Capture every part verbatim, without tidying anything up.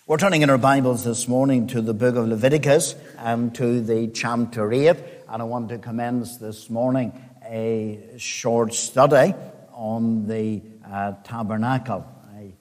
We're turning in our Bibles this morning to the book of Leviticus and to the chapter eight, and I want to commence this morning a short study on the uh, tabernacle. I,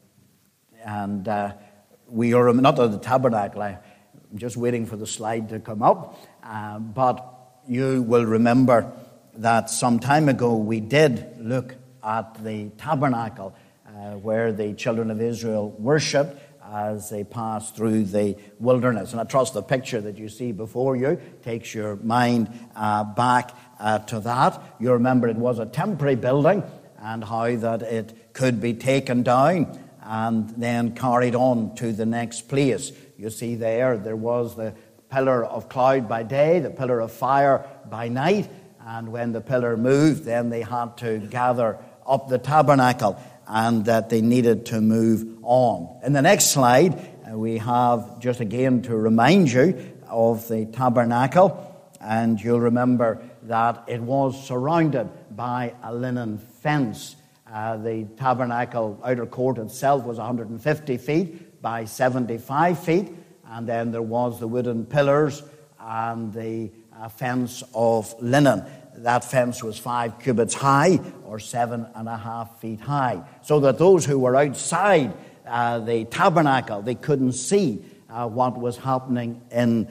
and uh, we are not at the tabernacle, I'm just waiting for the slide to come up, uh, but you will remember that some time ago we did look at the tabernacle uh, where the children of Israel worshipped as they pass through the wilderness. And I trust the picture that you see before you takes your mind uh, back uh, to that. You remember it was a temporary building and how that it could be taken down and then carried on to the next place. You see there, there was the pillar of cloud by day, the pillar of fire by night, and when the pillar moved, then they had to gather up the tabernacle, and that they needed to move on. In the next slide, uh, we have just again to remind you of the tabernacle, and you'll remember that it was surrounded by a linen fence. Uh, the tabernacle outer court itself was one hundred fifty feet by seventy-five feet, and then there was the wooden pillars and the uh, fence of linen. That fence was five cubits high, or seven and a half feet high, so that those who were outside uh, the tabernacle, they couldn't see uh, what was happening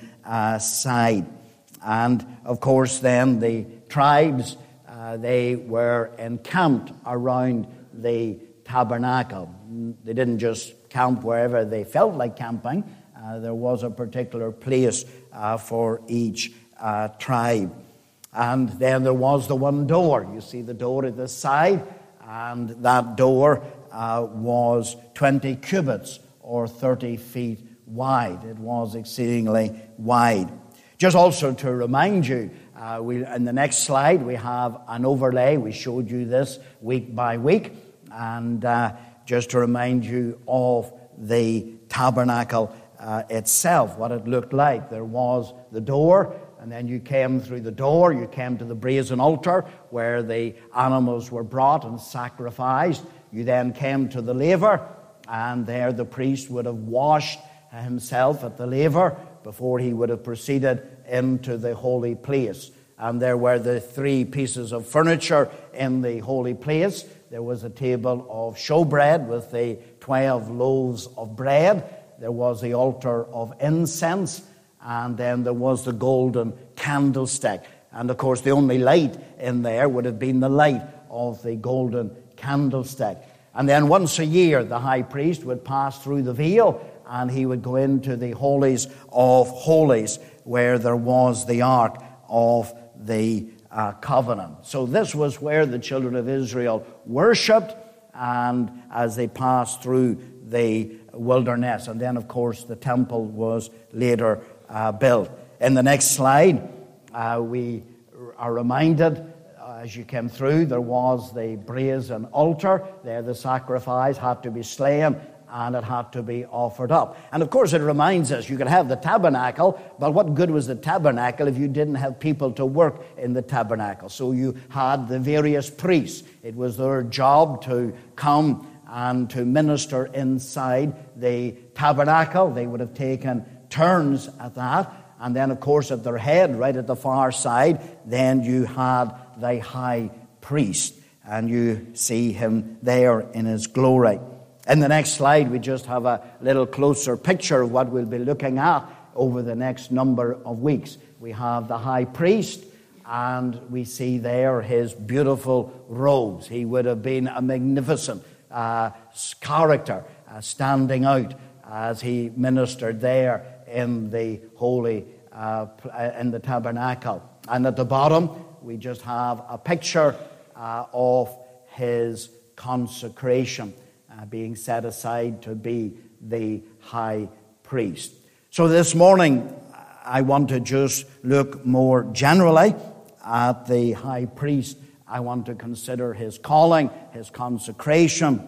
inside. And of course, then the tribes, uh, they were encamped around the tabernacle. They didn't just camp wherever they felt like camping. Uh, there was a particular place uh, for each uh, tribe. And then there was the one door. You see the door at the side, and that door uh, was twenty cubits or thirty feet wide. It was exceedingly wide. Just also to remind you, uh, we, in the next slide we have an overlay. We showed you this week by week, and uh, just to remind you of the tabernacle uh, itself, what it looked like. There was the door, and then you came through the door, you came to the brazen altar where the animals were brought and sacrificed. You then came to the laver, and there the priest would have washed himself at the laver before he would have proceeded into the holy place. And there were the three pieces of furniture in the holy place. There was a table of showbread with the twelve loaves of bread. There was the altar of incense. And then there was the golden candlestick. And of course, the only light in there would have been the light of the golden candlestick. And then once a year, the high priest would pass through the veil, and he would go into the holies of holies, where there was the ark of the uh, covenant. So this was where the children of Israel worshipped, and as they passed through the wilderness. And then, of course, the temple was later Uh, built. In the next slide, uh, we are reminded, uh, as you came through, there was the brazen altar. There the sacrifice had to be slain and it had to be offered up. And of course it reminds us, you could have the tabernacle, but what good was the tabernacle if you didn't have people to work in the tabernacle? So you had the various priests. It was their job to come and to minister inside the tabernacle. They would have taken turns at that, and then of course at their head, right at the far side, then you had the high priest, and you see him there in his glory. In the next slide, we just have a little closer picture of what we'll be looking at over the next number of weeks. We have the high priest, and we see there his beautiful robes. He would have been a magnificent uh, character, uh, standing out as he ministered there in the holy, uh, in the tabernacle. And at the bottom, we just have a picture uh, of his consecration, uh, being set aside to be the high priest. So this morning, I want to just look more generally at the high priest. I want to consider his calling, his consecration,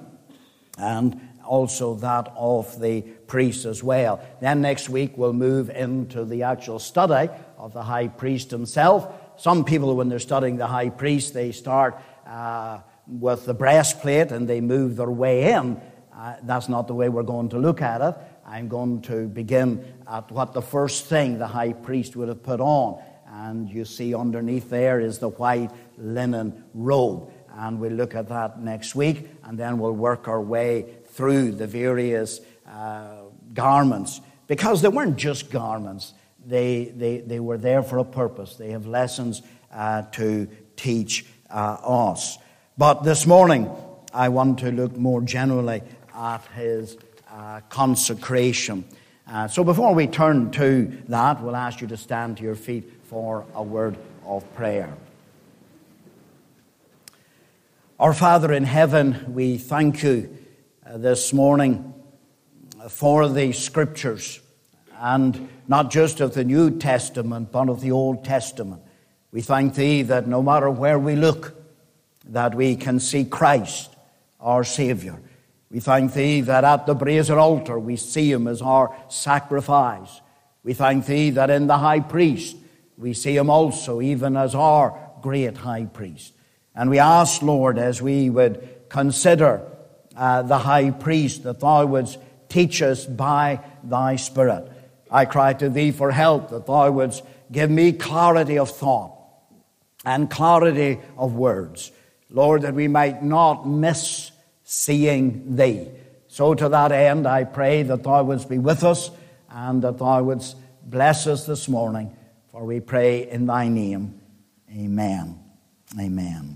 and also that of the priest as well. Then next week we'll move into the actual study of the high priest himself. Some people, when they're studying the high priest, they start uh, with the breastplate and they move their way in. Uh, that's not the way we're going to look at it. I'm going to begin at what the first thing the high priest would have put on. And you see underneath there is the white linen robe. And we'll look at that next week, and then we'll work our way through the various uh, garments. Because they weren't just garments. They, they, they were there for a purpose. They have lessons uh, to teach uh, us. But this morning, I want to look more generally at his uh, consecration. Uh, so before we turn to that, we'll ask you to stand to your feet for a word of prayer. Our Father in heaven, we thank you uh, this morning for the Scriptures, and not just of the New Testament, but of the Old Testament. We thank Thee that no matter where we look, that we can see Christ, our Savior. We thank Thee that at the brazen altar we see Him as our sacrifice. We thank Thee that in the high priest we see Him also even as our great high priest. And we ask, Lord, as we would consider uh, the high priest, that Thou wouldst teach us by Thy Spirit. I cry to Thee for help, that Thou wouldst give me clarity of thought and clarity of words. Lord, that we might not miss seeing Thee. So to that end, I pray that Thou wouldst be with us and that Thou wouldst bless us this morning. For we pray in Thy name. Amen. Amen.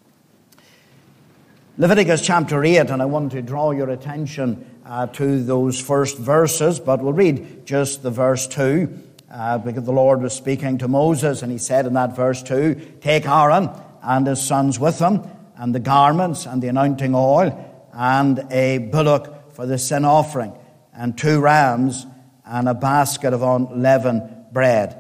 Leviticus chapter eight, and I want to draw your attention uh, to those first verses, but we'll read just the verse two, uh, because the Lord was speaking to Moses, and He said in that verse two, "Take Aaron and his sons with him, and the garments, and the anointing oil, and a bullock for the sin offering, and two rams, and a basket of unleavened bread."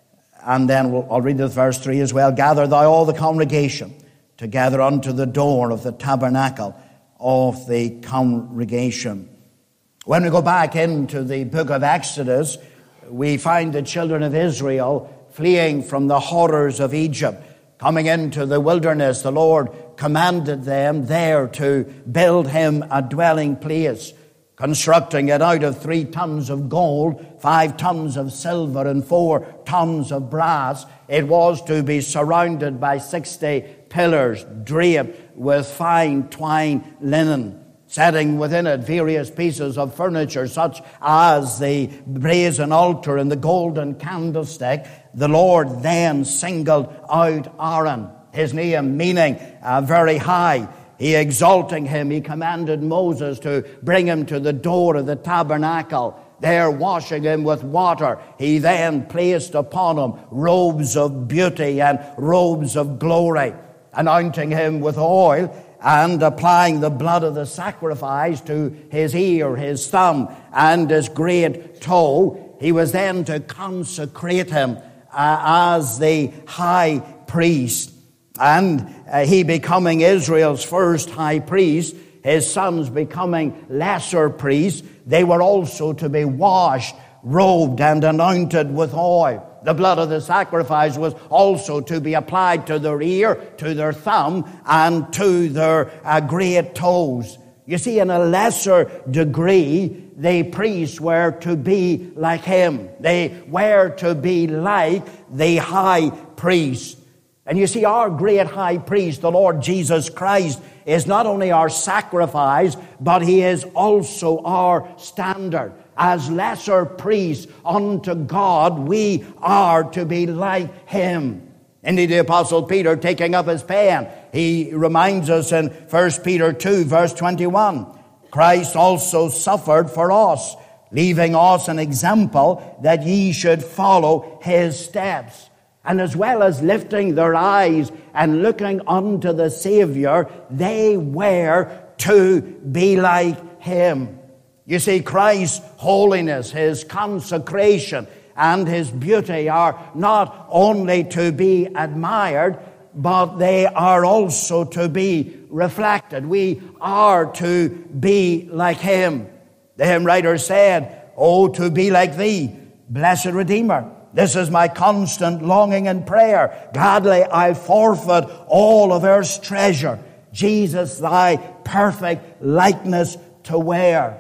And then we'll, I'll read this verse three as well. "Gather thou all the congregation together unto the door of the tabernacle of the congregation." When we go back into the book of Exodus, we find the children of Israel fleeing from the horrors of Egypt. Coming into the wilderness, the Lord commanded them there to build Him a dwelling place, constructing it out of three tons of gold, five tons of silver, and four tons of brass. It was to be surrounded by sixty pillars draped with fine twine linen, setting within it various pieces of furniture, such as the brazen altar and the golden candlestick. The Lord then singled out Aaron, his name meaning uh, very high. He exalting him, he commanded Moses to bring him to the door of the tabernacle. There, washing him with water, he then placed upon him robes of beauty and robes of glory, anointing him with oil and applying the blood of the sacrifice to his ear, his thumb, and his great toe. He was then to consecrate him uh, as the high priest. And uh, he becoming Israel's first high priest, his sons becoming lesser priests, they were also to be washed, robed, and anointed with oil. The blood of the sacrifice was also to be applied to their ear, to their thumb, and to their uh, great toes. You see, in a lesser degree, the priests were to be like him. They were to be like the high priest. And you see, our great high priest, the Lord Jesus Christ, is not only our sacrifice, but He is also our standard. As lesser priests unto God, we are to be like Him. Indeed, the Apostle Peter, taking up his pen, he reminds us in First Peter two, verse twenty-one, "Christ also suffered for us, leaving us an example that ye should follow His steps." And as well as lifting their eyes and looking unto the Savior, they were to be like Him. You see, Christ's holiness, His consecration, and His beauty are not only to be admired, but they are also to be reflected. We are to be like Him. The hymn writer said, "Oh, to be like Thee, blessed Redeemer. This is my constant longing and prayer. Gladly I forfeit all of earth's treasure, Jesus, Thy perfect likeness to wear."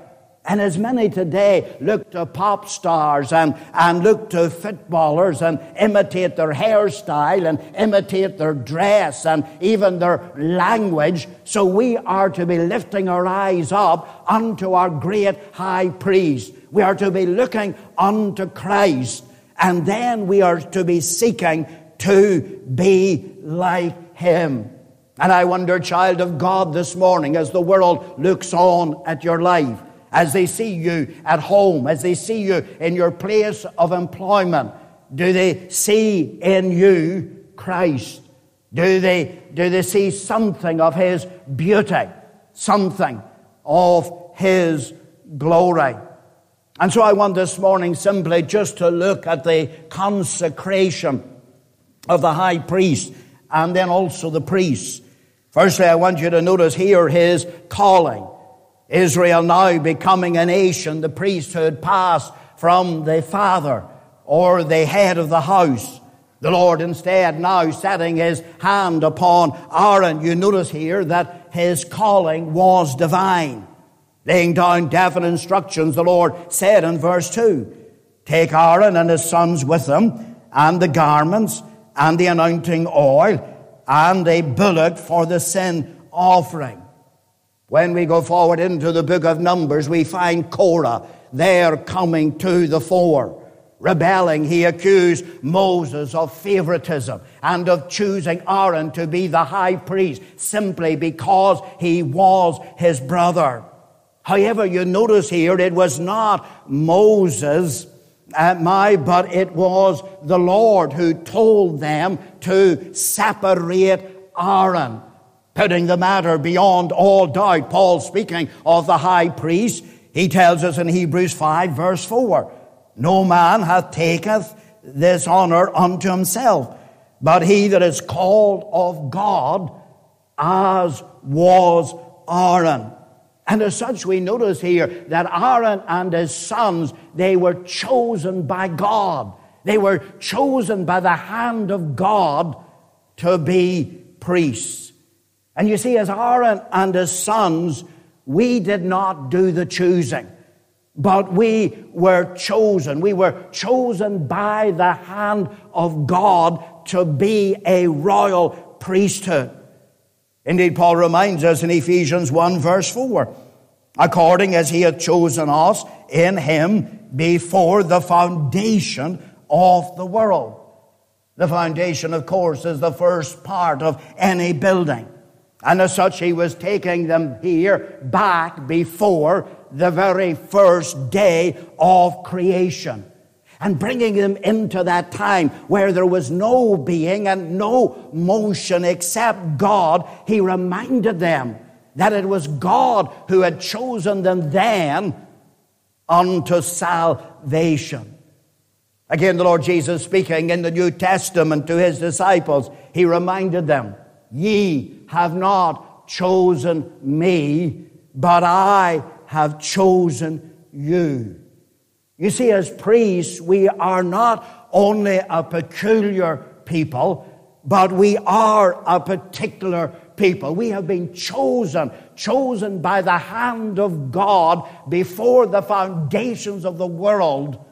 And as many today look to pop stars and, and look to footballers and imitate their hairstyle and imitate their dress and even their language, so we are to be lifting our eyes up unto our great high priest. We are to be looking unto Christ, and then we are to be seeking to be like him. And I wonder, child of God, this morning, as the world looks on at your life, as they see you at home, as they see you in your place of employment, do they see in you Christ? Do they, do they see something of his beauty, something of his glory? And so I want this morning simply just to look at the consecration of the high priest and then also the priests. Firstly, I want you to notice here his calling. Israel now becoming a nation, the priesthood passed from the father or the head of the house. The Lord instead now setting his hand upon Aaron. You notice here that his calling was divine. Laying down definite instructions, the Lord said in verse two, take Aaron and his sons with him, and the garments, and the anointing oil, and a bullock for the sin offering. When we go forward into the book of Numbers, we find Korah there coming to the fore. Rebelling, he accused Moses of favoritism and of choosing Aaron to be the high priest simply because he was his brother. However, you notice here, it was not Moses, uh, my, but it was the Lord who told them to separate Aaron. Putting the matter beyond all doubt, Paul, speaking of the high priest, he tells us in Hebrews five, verse four, no man hath taketh this honor unto himself, but he that is called of God, as was Aaron. And as such, we notice here that Aaron and his sons, they were chosen by God. They were chosen by the hand of God to be priests. And you see, as Aaron and his sons, we did not do the choosing, but we were chosen. We were chosen by the hand of God to be a royal priesthood. Indeed, Paul reminds us in Ephesians one, verse four, according as he hath chosen us in him before the foundation of the world. The foundation, of course, is the first part of any building. And as such, he was taking them here back before the very first day of creation and bringing them into that time where there was no being and no motion except God. He reminded them that it was God who had chosen them then unto salvation. Again, the Lord Jesus speaking in the New Testament to his disciples, he reminded them, ye have not chosen me, but I have chosen you. You see, as priests, we are not only a peculiar people, but we are a particular people. We have been chosen, chosen by the hand of God before the foundations of the world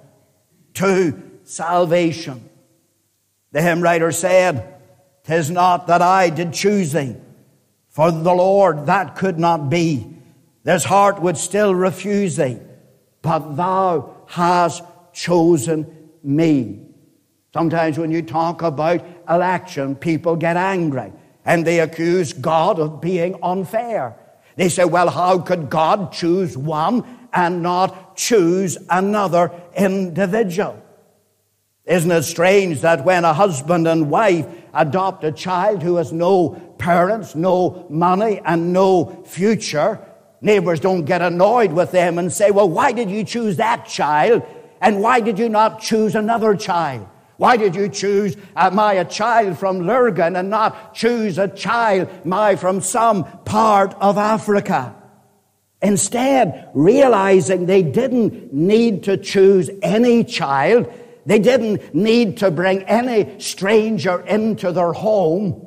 to salvation. The hymn writer said, "'Tis not that I did choose thee, for the Lord that could not be. This heart would still refuse thee, but thou hast chosen me." Sometimes when you talk about election, people get angry and they accuse God of being unfair. They say, well, how could God choose one and not choose another individual? Isn't it strange that when a husband and wife adopt a child who has no parents, no money, and no future, neighbors don't get annoyed with them and say, well, why did you choose that child? And why did you not choose another child? Why did you choose uh, my a child from Lurgan and not choose a child my from some part of Africa? Instead, realizing they didn't need to choose any child, they didn't need to bring any stranger into their home,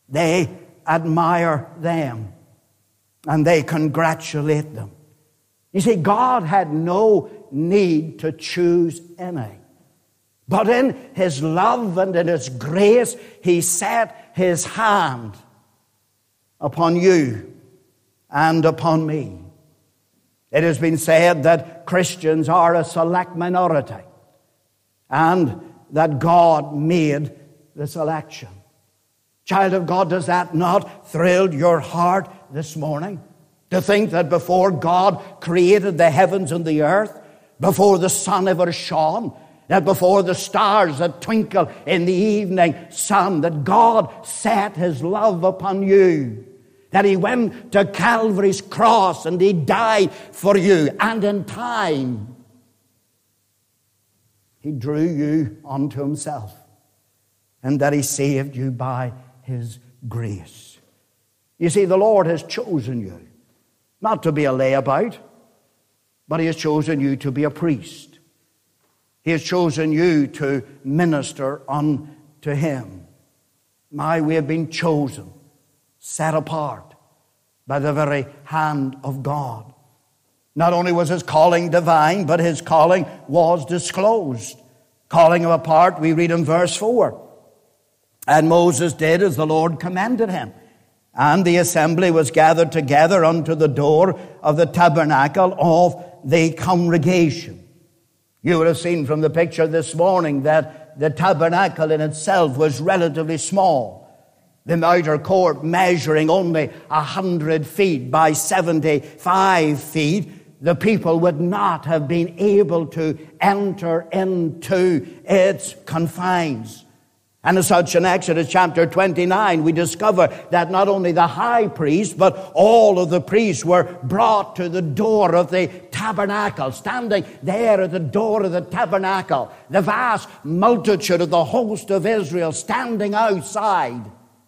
they admire them and they congratulate them. You see, God had no need to choose any. But in His love and in His grace, He set His hand upon you and upon me. It has been said that Christians are a select minority and that God made the selection. Child of God, does that not thrill your heart this morning? To think that before God created the heavens and the earth, before the sun ever shone, that before the stars that twinkle in the evening sun, that God set His love upon you, that He went to Calvary's cross and He died for you, and in time He drew you unto Himself, and that He saved you by His grace. You see, the Lord has chosen you not to be a layabout, but He has chosen you to be a priest. He has chosen you to minister unto Him. My, we have been chosen, set apart by the very hand of God. Not only was His calling divine, but His calling was disclosed. Calling Him apart, we read in verse four. And Moses did as the Lord commanded him. And the assembly was gathered together unto the door of the tabernacle of the congregation. You would have seen from the picture this morning that the tabernacle in itself was relatively small. The outer court measuring only a hundred feet by seventy-five feet. The people would not have been able to enter into its confines. And as such, in Exodus chapter twenty-nine, we discover that not only the high priest, but all of the priests were brought to the door of the tabernacle, standing there at the door of the tabernacle. The vast multitude of the host of Israel standing outside.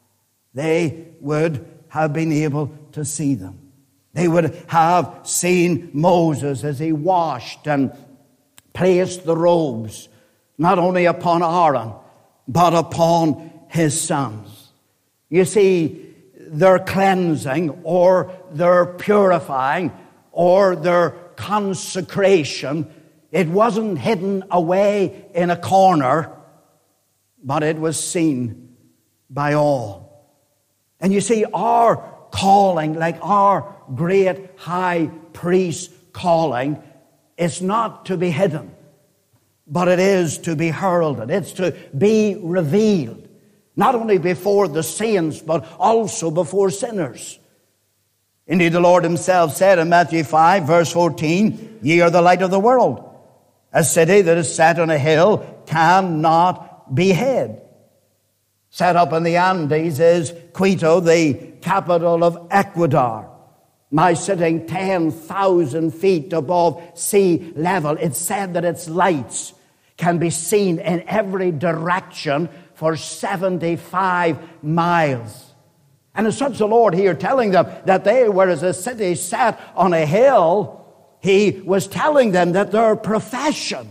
They would have been able to see them. They would have seen Moses as he washed and placed the robes, not only upon Aaron, but upon his sons. You see, their cleansing or their purifying or their consecration, it wasn't hidden away in a corner, but it was seen by all. And you see, our calling, like our great high priest calling, is not to be hidden, but it is to be heralded. It's to be revealed, not only before the saints, but also before sinners. Indeed, the Lord Himself said in Matthew five, verse fourteen, "Ye are the light of the world. A city that is set on a hill cannot be hid." Set up in the Andes is Quito, the capital of Ecuador. My sitting ten thousand feet above sea level, it's said that its lights can be seen in every direction for seventy-five miles. And as such, the Lord here telling them that they were as a city set on a hill, He was telling them that their profession,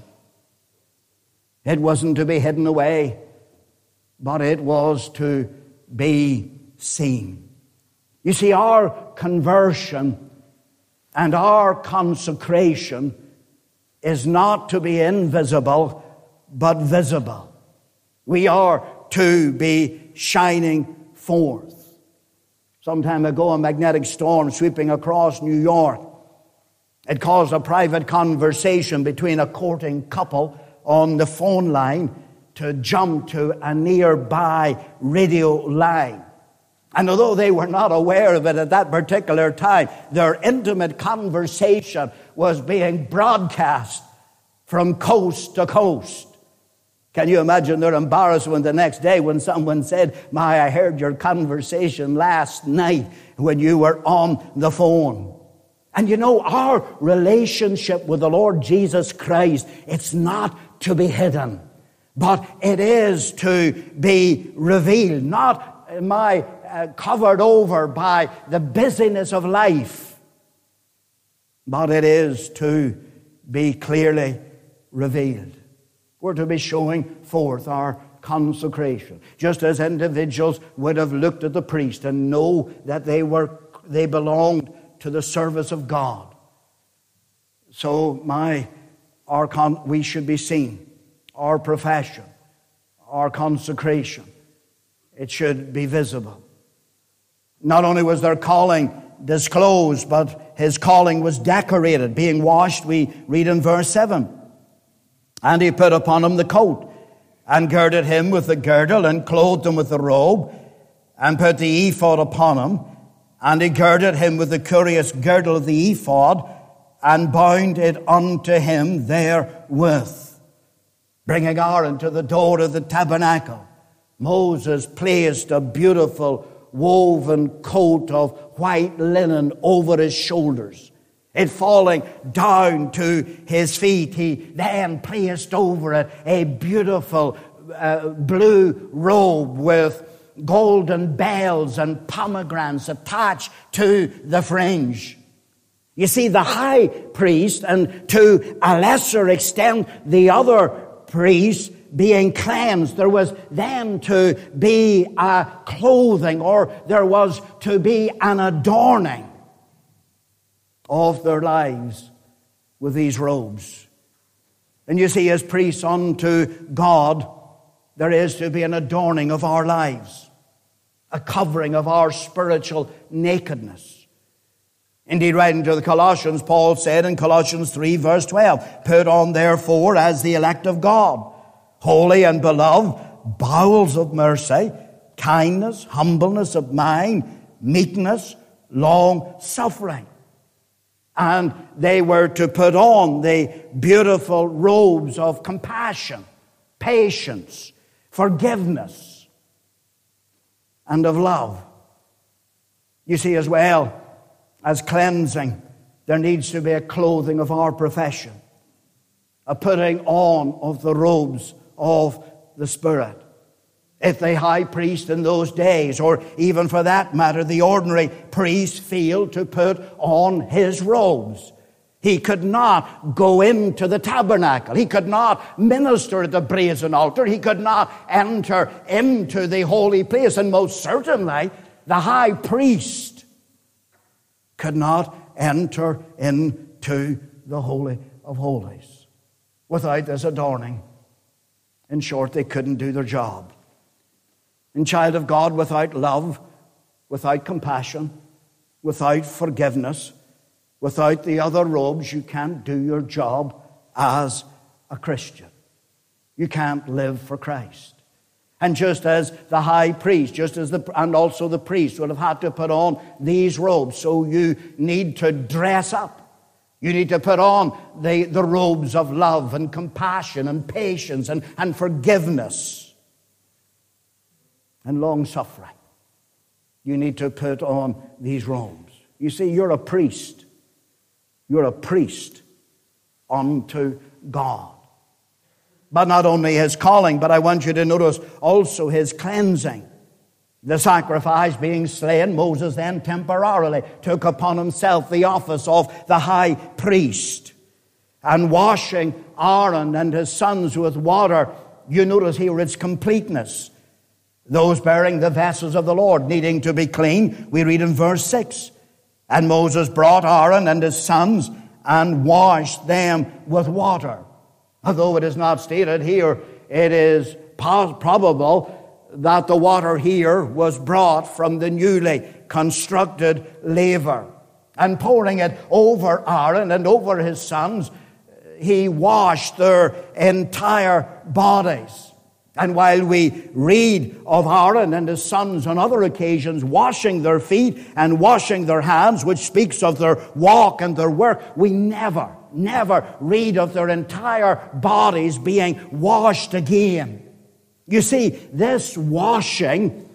it wasn't to be hidden away, but it was to be seen. You see, our conversion and our consecration is not to be invisible, but visible. We are to be shining forth. Some time ago, a magnetic storm sweeping across New York, it caused a private conversation between a courting couple on the phone line to jump to a nearby radio line. And although they were not aware of it at that particular time, their intimate conversation was being broadcast from coast to coast. Can you imagine their embarrassment the next day when someone said, "My, I heard your conversation last night when you were on the phone." And you know, our relationship with the Lord Jesus Christ, it's not to be hidden, but it is to be revealed, not my uh, covered over by the busyness of life, but it is to be clearly revealed. We're to be showing forth our consecration, just as individuals would have looked at the priest and know that they were they belonged to the service of God. So my, our con, we should be seen, our profession, our consecration, it should be visible. Not only was their calling disclosed, but his calling was decorated, being washed, we read in verse seven. And he put upon him the coat, and girded him with the girdle, and clothed him with the robe, and put the ephod upon him, and he girded him with the curious girdle of the ephod, and bound it unto him therewith. Bringing Aaron to the door of the tabernacle, Moses placed a beautiful woven coat of white linen over his shoulders. It falling down to his feet, he then placed over it a beautiful uh, blue robe with golden bells and pomegranates attached to the fringe. You see, the high priest, and to a lesser extent the other priests, being cleansed, there was then to be a clothing, or there was to be an adorning of their lives with these robes. And you see, as priests unto God, there is to be an adorning of our lives, a covering of our spiritual nakedness. Indeed, writing to the Colossians, Paul said in Colossians three, verse twelve, put on therefore as the elect of God, holy and beloved, bowels of mercy, kindness, humbleness of mind, meekness, long-suffering. And they were to put on the beautiful robes of compassion, patience, forgiveness, and of love. You see, as well as cleansing, there needs to be a clothing of our profession, a putting on of the robes of the Spirit. If the high priest in those days, or even for that matter, the ordinary priest, failed to put on his robes, he could not go into the tabernacle. He could not minister at the brazen altar. He could not enter into the holy place. And most certainly, the high priest could not enter into the Holy of Holies without this adorning. In short, they couldn't do their job. And child of God, without love, without compassion, without forgiveness, without the other robes, you can't do your job as a Christian. You can't live for Christ. And just as the high priest, just as the, and also the priest would have had to put on these robes, so you need to dress up. You need to put on the, the robes of love and compassion and patience and, and forgiveness and long-suffering. You need to put on these robes. You see, you're a priest. You're a priest unto God. But not only his calling, but I want you to notice also his cleansing. The sacrifice being slain, Moses then temporarily took upon himself the office of the high priest. And washing Aaron and his sons with water, you notice here its completeness. Those bearing the vessels of the Lord needing to be clean, we read in verse six. And Moses brought Aaron and his sons and washed them with water. Although it is not stated here, it is probable that the water here was brought from the newly constructed laver. And pouring it over Aaron and over his sons, he washed their entire bodies. And while we read of Aaron and his sons on other occasions washing their feet and washing their hands, which speaks of their walk and their work, we never, never read of their entire bodies being washed again. You see, this washing,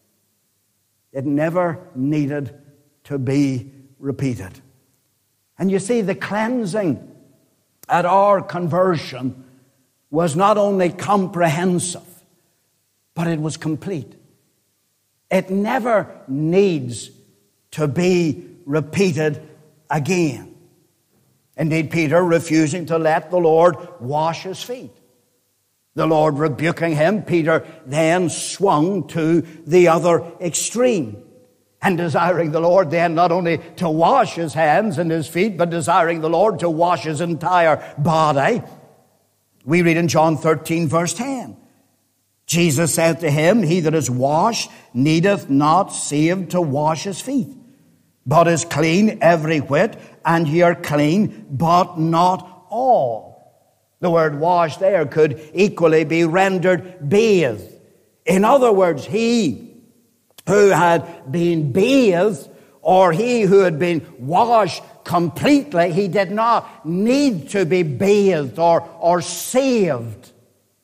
it never needed to be repeated. And you see, the cleansing at our conversion was not only comprehensive, but it was complete. It never needs to be repeated again. Indeed, Peter refusing to let the Lord wash his feet. The Lord rebuking him, Peter then swung to the other extreme. And desiring the Lord then not only to wash his hands and his feet, but desiring the Lord to wash his entire body. We read in John thirteen, verse ten. Jesus said to him, he that is washed needeth not save to wash his feet, but is clean every whit, and ye are clean, but not all. The word wash there could equally be rendered bathe. In other words, he who had been bathed, or he who had been washed completely, he did not need to be bathed or, or saved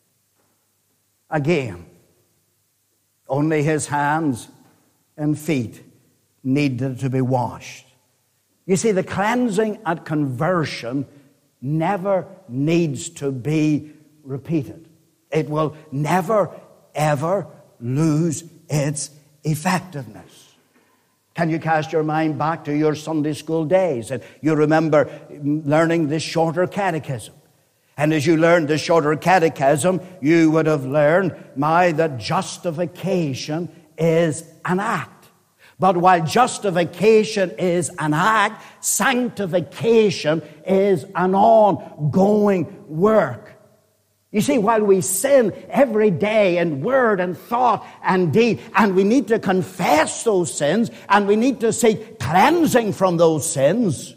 again. Only his hands and feet needed to be washed. You see, the cleansing at conversion never needs to be repeated. It will never, ever lose its effectiveness. Can you cast your mind back to your Sunday school days? And you remember learning this shorter catechism. And as you learned the shorter catechism, you would have learned, my, that justification is an act. But while justification is an act, sanctification is an ongoing work. You see, while we sin every day in word and thought and deed, and we need to confess those sins, and we need to seek cleansing from those sins,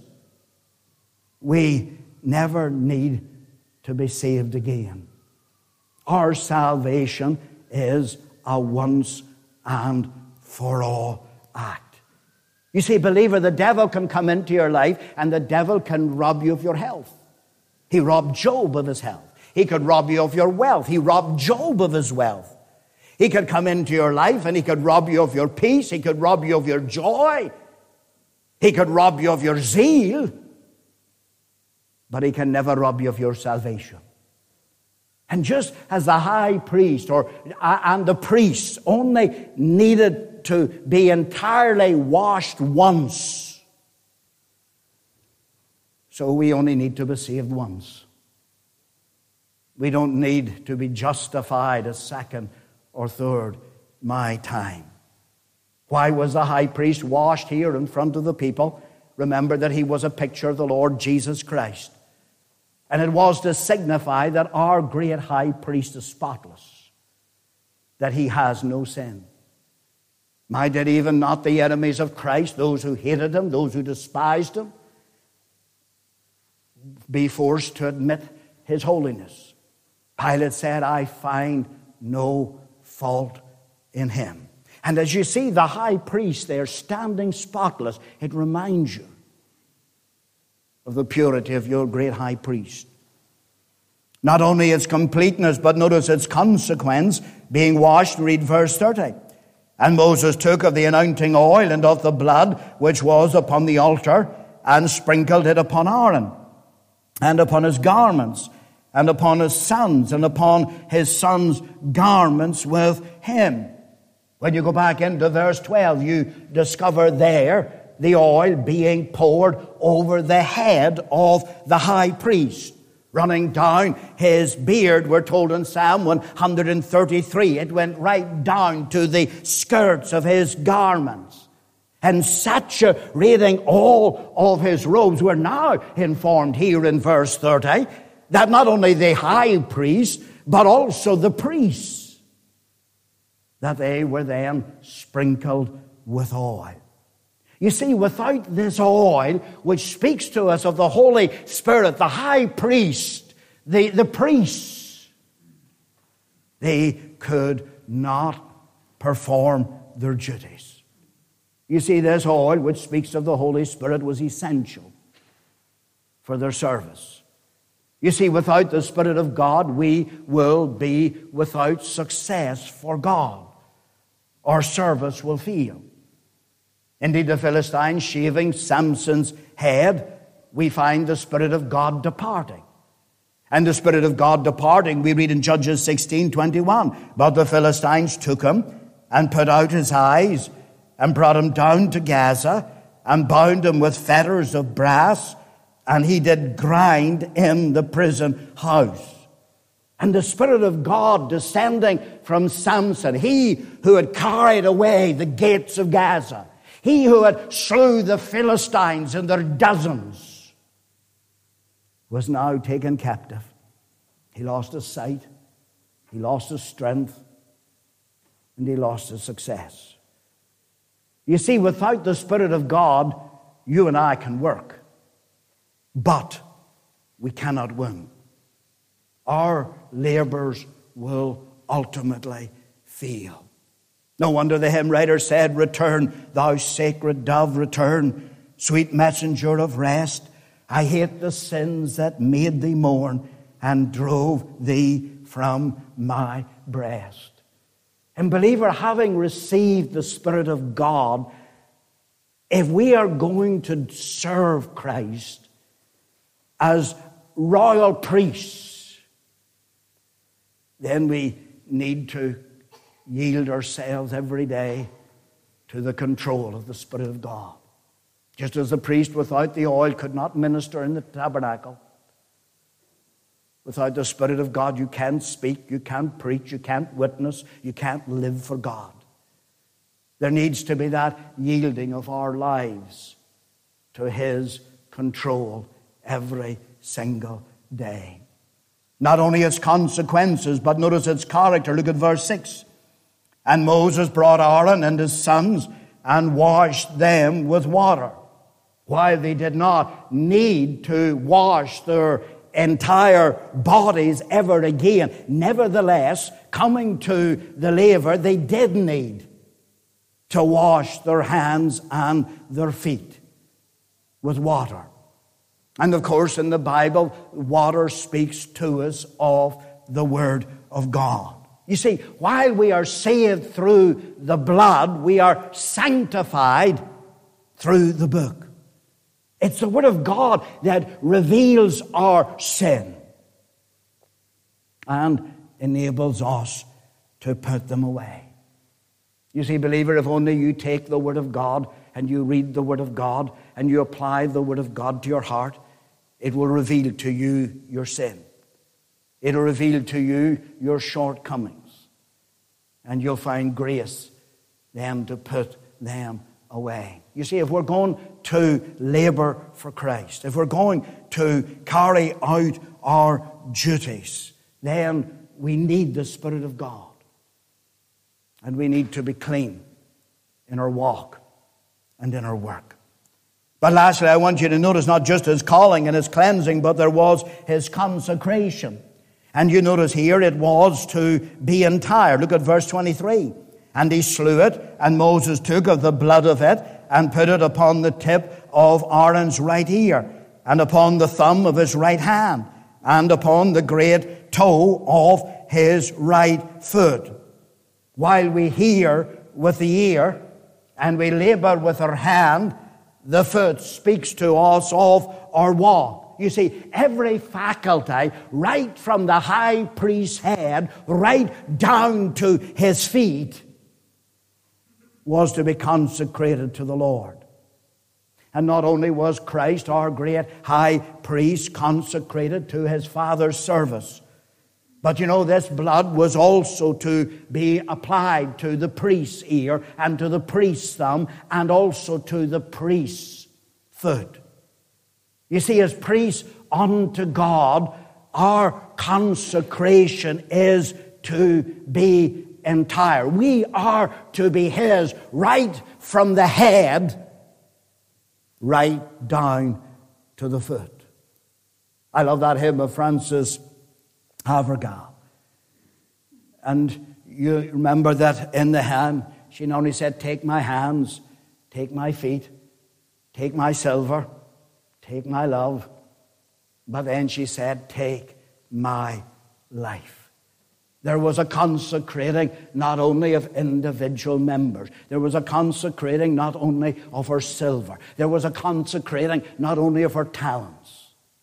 we never need to be saved again. Our salvation is a once and for all act. You see, believer, the devil can come into your life, and the devil can rob you of your health. He robbed Job of his health. He could rob you of your wealth. He robbed Job of his wealth. He could come into your life and he could rob you of your peace. He could rob you of your joy. He could rob you of your zeal. But he can never rob you of your salvation. And just as the high priest or and the priests only needed to be entirely washed once, so we only need to be saved once. We don't need to be justified a second or third my time. Why was the high priest washed here in front of the people? Remember that he was a picture of the Lord Jesus Christ. And it was to signify that our great high priest is spotless, that he has no sin. My, did even not the enemies of Christ, those who hated him, those who despised him, be forced to admit his holiness? Pilate said, I find no fault in him. And as you see the high priest there standing spotless, it reminds you of the purity of your great high priest. Not only its completeness, but notice its consequence, being washed. Read verse thirty. And Moses took of the anointing oil and of the blood which was upon the altar, and sprinkled it upon Aaron, and upon his garments, and upon his sons, and upon his sons' garments with him. When you go back into verse twelve, you discover there the oil being poured over the head of the high priest, running down his beard. We're told in Psalm one thirty-three, it went right down to the skirts of his garments, and saturating all of his robes. We're now informed here in verse thirty that not only the high priest, but also the priests, that they were then sprinkled with oil. You see, without this oil, which speaks to us of the Holy Spirit, the high priest, the, the priests, they could not perform their duties. You see, this oil, which speaks of the Holy Spirit, was essential for their service. You see, without the Spirit of God, we will be without success for God. Our service will fail. Indeed, the Philistines shaving Samson's head, we find the Spirit of God departing. And the Spirit of God departing, we read in Judges sixteen twenty-one, but the Philistines took him and put out his eyes and brought him down to Gaza and bound him with fetters of brass, and he did grind in the prison house. And the Spirit of God descending from Samson, he who had carried away the gates of Gaza, He who had slew the Philistines in their dozens was now taken captive. He lost his sight, he lost his strength, and he lost his success. You see, without the Spirit of God, you and I can work, but we cannot win. Our labors will ultimately fail. No wonder the hymn writer said, "Return, thou sacred dove, return, sweet messenger of rest. I hate the sins that made thee mourn and drove thee from my breast." And believer, having received the Spirit of God, if we are going to serve Christ as royal priests, then we need to yield ourselves every day to the control of the Spirit of God. Just as the priest without the oil could not minister in the tabernacle, without the Spirit of God you can't speak, you can't preach, you can't witness, you can't live for God. There needs to be that yielding of our lives to His control every single day. Not only its consequences, but notice its character. Look at verse six. "And Moses brought Aaron and his sons and washed them with water." While they did not need to wash their entire bodies ever again, nevertheless, coming to the laver, they did need to wash their hands and their feet with water. And of course, in the Bible, water speaks to us of the Word of God. You see, while we are saved through the blood, we are sanctified through the book. It's the Word of God that reveals our sin and enables us to put them away. You see, believer, if only you take the Word of God and you read the Word of God and you apply the Word of God to your heart, it will reveal to you your sin. It will reveal to you your shortcomings. And you'll find grace then to put them away. You see, if we're going to labor for Christ, if we're going to carry out our duties, then we need the Spirit of God. And we need to be clean in our walk and in our work. But lastly, I want you to notice not just His calling and His cleansing, but there was His consecration. And you notice here it was to be entire. Look at verse twenty-three. "And he slew it, and Moses took of the blood of it, and put it upon the tip of Aaron's right ear, and upon the thumb of his right hand, and upon the great toe of his right foot." While we hear with the ear, and we labor with our hand, the foot speaks to us of our walk. You see, every faculty, right from the high priest's head, right down to his feet, was to be consecrated to the Lord. And not only was Christ, our great high priest, consecrated to His Father's service, but you know, this blood was also to be applied to the priest's ear and to the priest's thumb and also to the priest's foot. You see, as priests unto God, our consecration is to be entire. We are to be His right from the head right down to the foot. I love that hymn of Francis Havergal. And you remember that in the hand, she not only said, "Take my hands, take my feet, take my silver, take my love," but then she said, "Take my life." There was a consecrating not only of individual members. There was a consecrating not only of her silver. There was a consecrating not only of her talents,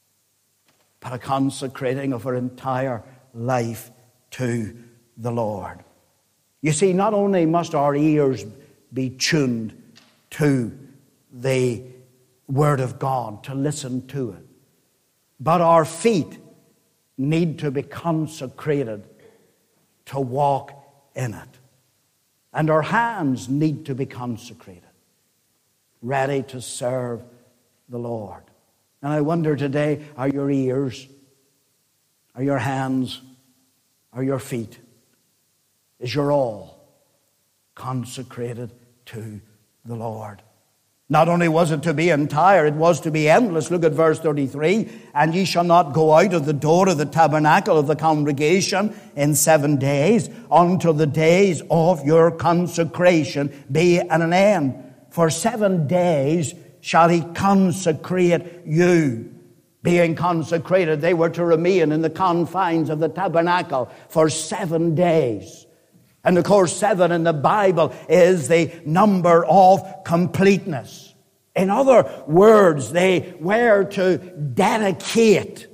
but a consecrating of her entire life to the Lord. You see, not only must our ears be tuned to the Word of God, to listen to it, but our feet need to be consecrated to walk in it. And our hands need to be consecrated. ready to serve the Lord. And I wonder today, are your ears, are your hands, are your feet, is your all consecrated to the Lord? Not only was it to be entire, it was to be endless. Look at verse thirty-three. And ye shall not go out of the door of the tabernacle of the congregation in seven days until the days of your consecration be at an end. For seven days shall he consecrate you. Being consecrated, they were to remain in the confines of the tabernacle for seven days. And of course, seven in the Bible is the number of completeness. In other words, they were to dedicate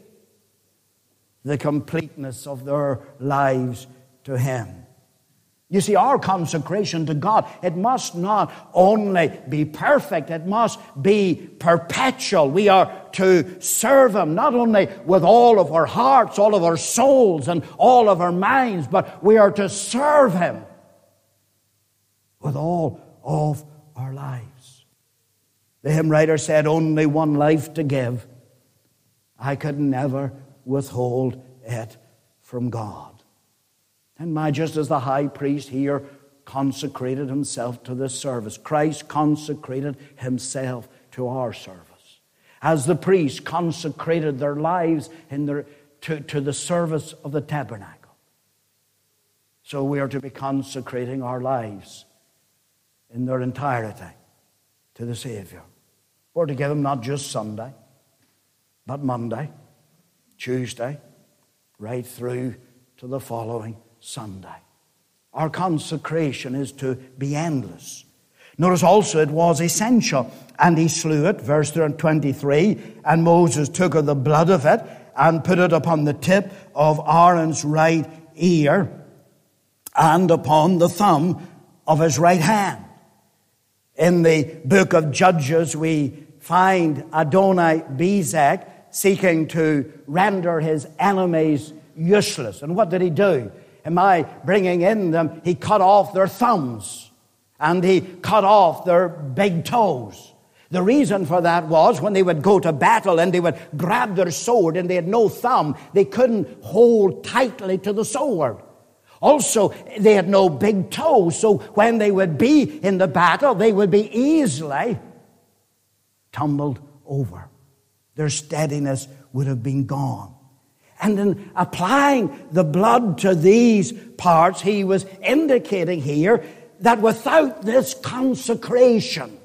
the completeness of their lives to Him. You see, our consecration to God, it must not only be perfect, it must be perpetual. We are to serve Him not only with all of our hearts, all of our souls, and all of our minds, but we are to serve Him with all of our lives. The hymn writer said, only one life to give. I could never withhold it from God. And my, just as the high priest here consecrated himself to this service, Christ consecrated Himself to our service. As the priests consecrated their lives in their, to, to the service of the tabernacle, so we are to be consecrating our lives in their entirety to the Savior. We're to give Him not just Sunday, but Monday, Tuesday, right through to the following Sunday. Our consecration is to be endless. Notice also it was essential. And he slew it, verse twenty-three, and Moses took of the blood of it and put it upon the tip of Aaron's right ear and upon the thumb of his right hand. In the book of Judges, we find Adoni-Bezek seeking to render his enemies useless. And what did he do? Am I bringing in them? He cut off their thumbs and he cut off their big toes. The reason for that was when they would go to battle and they would grab their sword and they had no thumb, they couldn't hold tightly to the sword. Also, they had no big toes, so when they would be in the battle, they would be easily tumbled over. Their steadiness would have been gone. And in applying the blood to these parts, he was indicating here that without this consecration,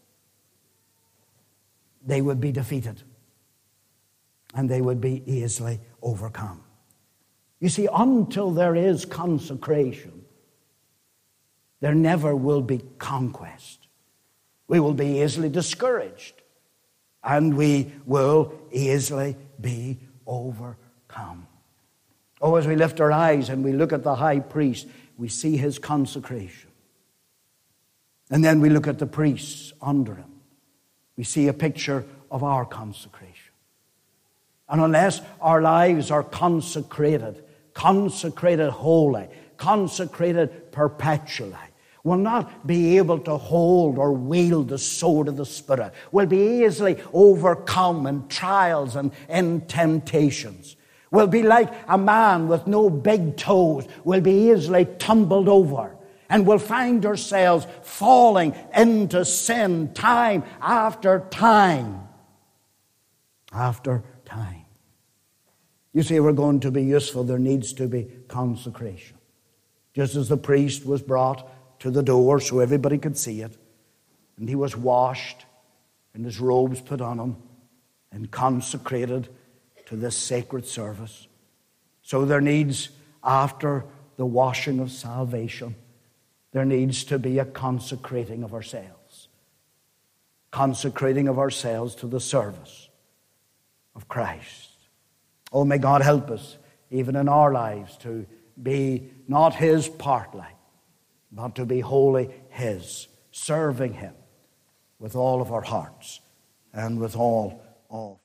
they would be defeated and they would be easily overcome. You see, until there is consecration, there never will be conquest. We will be easily discouraged and we will easily be overcome. Oh, as we lift our eyes and we look at the high priest, we see his consecration. And then we look at the priests under him. We see a picture of our consecration. And unless our lives are consecrated, consecrated wholly, consecrated perpetually, we'll not be able to hold or wield the sword of the Spirit. We'll be easily overcome in trials and in temptations. We'll be like a man with no big toes. We'll be easily tumbled over. And we'll find ourselves falling into sin time after time after time. You see, we're going to be useful. There needs to be consecration. Just as the priest was brought to the door so everybody could see it, and he was washed and his robes put on him and consecrated to this sacred service. So there needs, after the washing of salvation, there needs to be a consecrating of ourselves. Consecrating of ourselves to the service of Christ. Oh, may God help us, even in our lives, to be not His partly, but to be wholly His, serving Him with all of our hearts and with all of